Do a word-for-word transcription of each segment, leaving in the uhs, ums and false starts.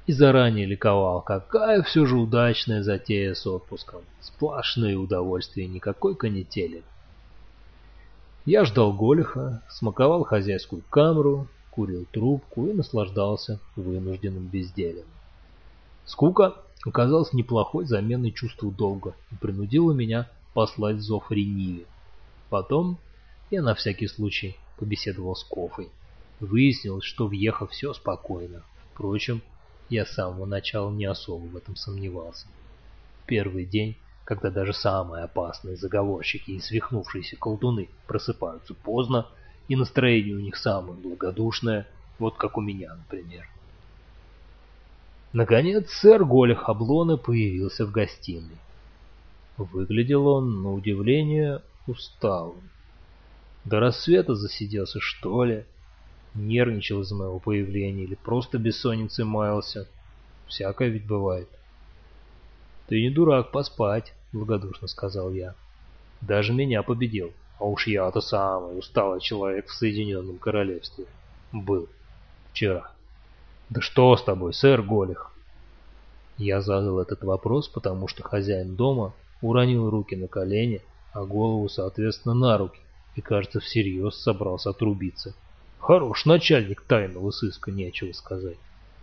и заранее ликовал, какая все же удачная затея с отпуском. Сплошные удовольствия, никакой канители. Я ждал Голиха, смаковал хозяйскую камеру, курил трубку и наслаждался вынужденным бездельем. Скука оказалась неплохой заменой чувству долга и принудила меня послать зов рениве. Потом я на всякий случай побеседовал с Кофой. Выяснилось, что в Ехо все спокойно. Впрочем, я с самого начала не особо в этом сомневался. В первый день, когда даже самые опасные заговорщики и свихнувшиеся колдуны просыпаются поздно, и настроение у них самое благодушное, вот как у меня, например. Наконец, сэр Голих Облона появился в гостиной. Выглядел он, на удивление, усталым. До рассвета засиделся, что ли, нервничал из-за моего появления или просто бессонницей маялся. Всякое ведь бывает. «Ты не дурак поспать», — благодушно сказал я. «Даже меня победил, а уж я-то самый усталый человек в Соединенном Королевстве. Был. Вчера». «Да что с тобой, сэр Голих?» Я задал этот вопрос, потому что хозяин дома уронил руки на колени, а голову, соответственно, на руки, и, кажется, всерьез собрался отрубиться. Хорош начальник тайного сыска, нечего сказать.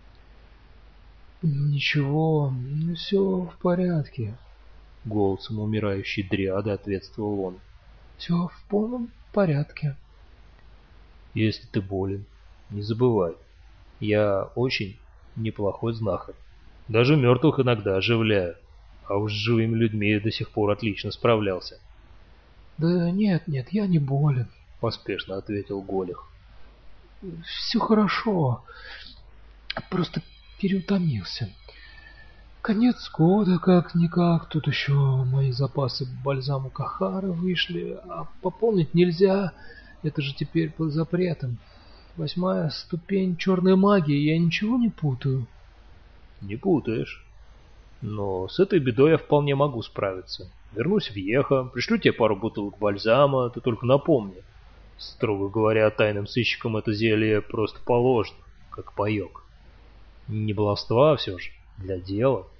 «Ничего, все в порядке», — голосом умирающей дриады ответствовал он. «Все в полном порядке». «Если ты болен, не забывай, я очень неплохой знахарь. Даже мертвых иногда оживляю, а уж с живыми людьми я до сих пор отлично справлялся». «Да нет, нет, я не болен», — поспешно ответил Голих. «Все хорошо, просто переутомился. Конец года как-никак, тут еще мои запасы бальзаму Кахара вышли, а пополнить нельзя, это же теперь под запретом. Восьмая ступень черной магии, я ничего не путаю». «Не путаешь. Но с этой бедой я вполне могу справиться. Вернусь в Ехо, пришлю тебе пару бутылок бальзама, ты только напомни. Строго говоря, тайным сыщикам это зелье просто положено, как паек. Не баловства все же, для дела».